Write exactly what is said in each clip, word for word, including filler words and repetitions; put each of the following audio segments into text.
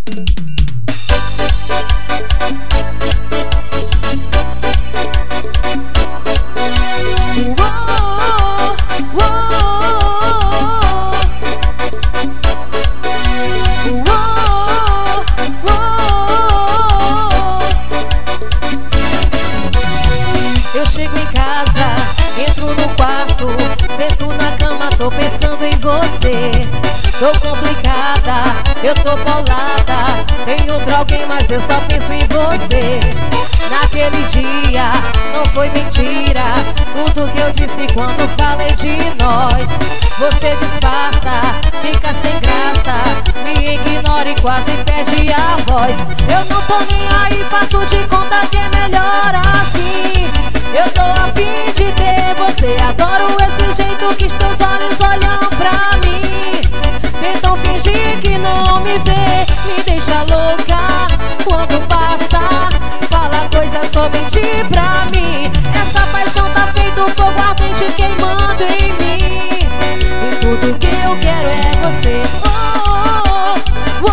Eu chego em casa, entro no quarto, sento na cama, tô pensando em você. Tô complicada, eu tô bolada, tem outro alguém, mas eu só penso em você. Naquele dia, não foi mentira tudo que eu disse quando falei de nós. Você disfarça, fica sem graça, me ignora e quase perde a voz. Eu não tô nem aí, faço de conta que é melhor assim. Eu tô a fim de ter você, adoro esse jeito que os teus olhos olham pra mim. Tentam fingir que não me vê, me deixa louca quando passa, fala coisa somente pra mim. Essa paixão tá feito fogo ardente queimando em mim, e tudo que eu quero é você. Oh, oh,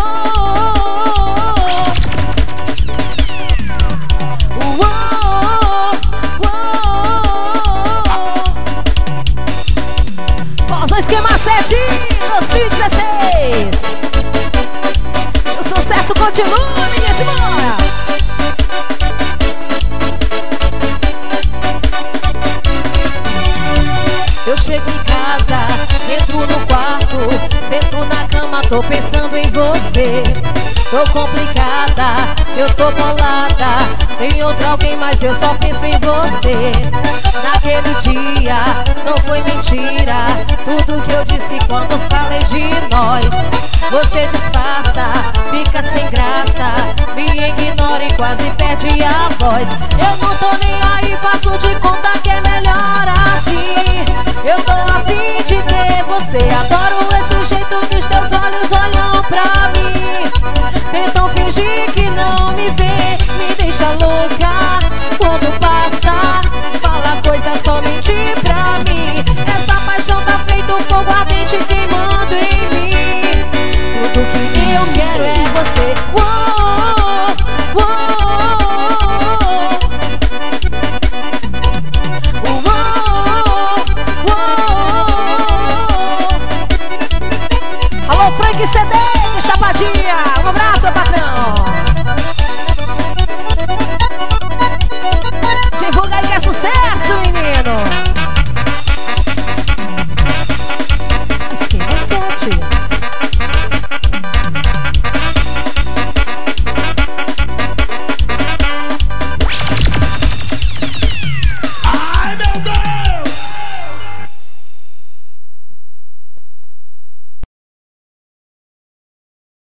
oh, oh. Forza Esquema sete dois mil e dezesseis. O sucesso continua, minha senhora. Eu chego em casa, entro no quarto, sento na cama, tô pensando em você. Tô complicada, eu tô bolada, tem outro alguém, mas eu só penso em você. Naquele dia, não foi mentira tudo que eu disse quando falei de nós. Você disfarça, fica sem graça, me ignora e quase perde a voz. Eu não tô nem aí, faço de conta que é melhor assim. Eu tô a fim de ter você, adoro esse jeito que os teus olhos olham pra mim. Tentam fingir que não me vê, me deixa louca quando passa, fala coisa somente pra mim. Essa paixão tá feito fogo ardente queimando em mim, tudo que eu quero é você. Uou, uou, uou, uou. Alô, Frank C D de Chapadinha, um abraço, meu patrão.